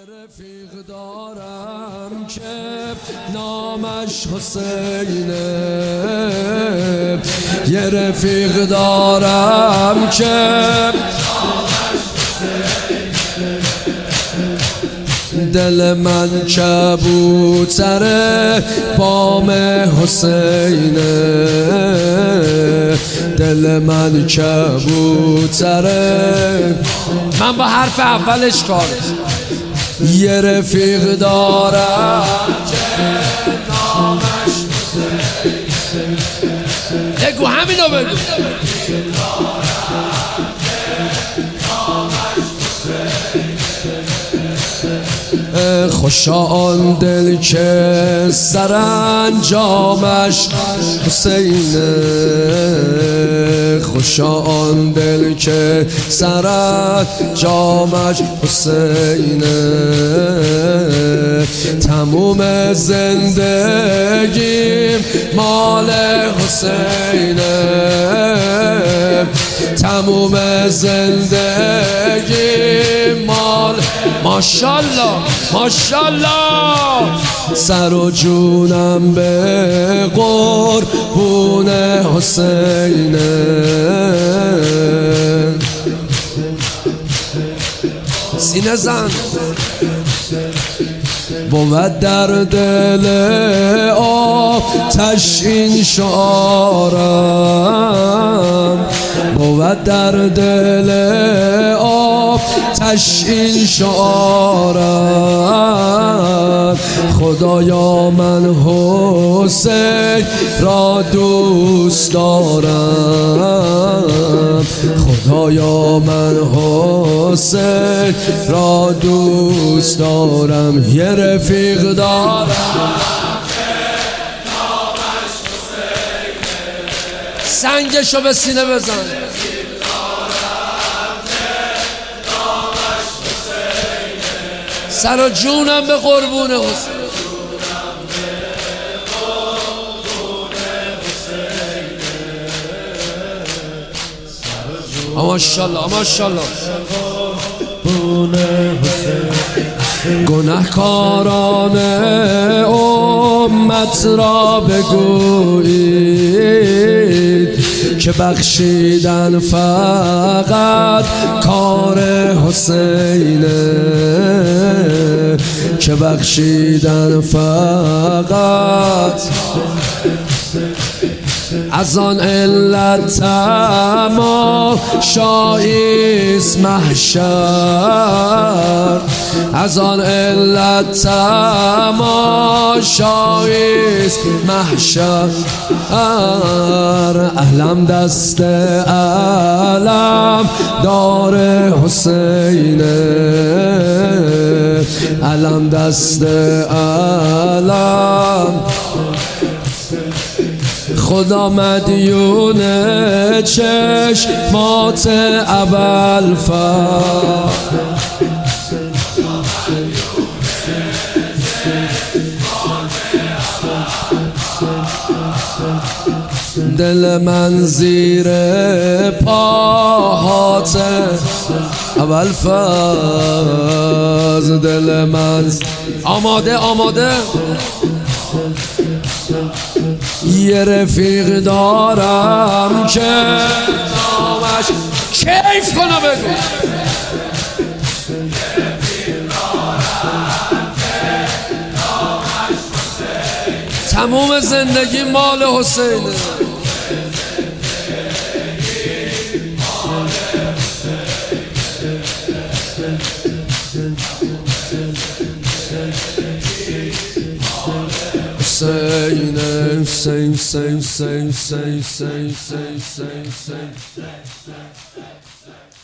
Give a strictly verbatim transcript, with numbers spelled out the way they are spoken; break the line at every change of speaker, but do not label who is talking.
رفیق دارم که نامش حسینه، یه رفیق دارم که دل من کبوتر بام حسینه، دل من کبوتره. من با حرف اولش کار یه رفیق دارم که نامش حسینه. بگو همینو بگو. خوشا آن دل که سرانجامش حسینه، خوشا آن دل که سرانجامش حسینه. تموم زندگیم مال حسینه، تموم زندگیم مال. ماشالله ماشالله سر و جونم به قربون حسینه. سینه زن بود در دل آتش این شعارم، بود در دل آتش این شعارم. خدایا من حسین را دوست دارم، خدایا من حسین را دوست دارم. یه رفیق دارم سنگشو به سینه بزن. سر و جونم به قربون حسین. ماشاءالله ماشاءالله. گناهکاران امت را بگویید که بخشیدن فقط کار حسینه، که بخشیدن فقط. از آن علت تماشاییست محشر، از آن علت تماشاییست محشر. علم دست علم دار حسینه، علم دست علم. خدا مدیون چشمات ابوالفضل، دل من زیر پاهات ابوالفضل، دل من. آماده آماده. یه رفیق دارم که نامش کیف کنه. بگو تموم زندگی مال حسینه. Say, say, say, say, say, say, say, say, say, say.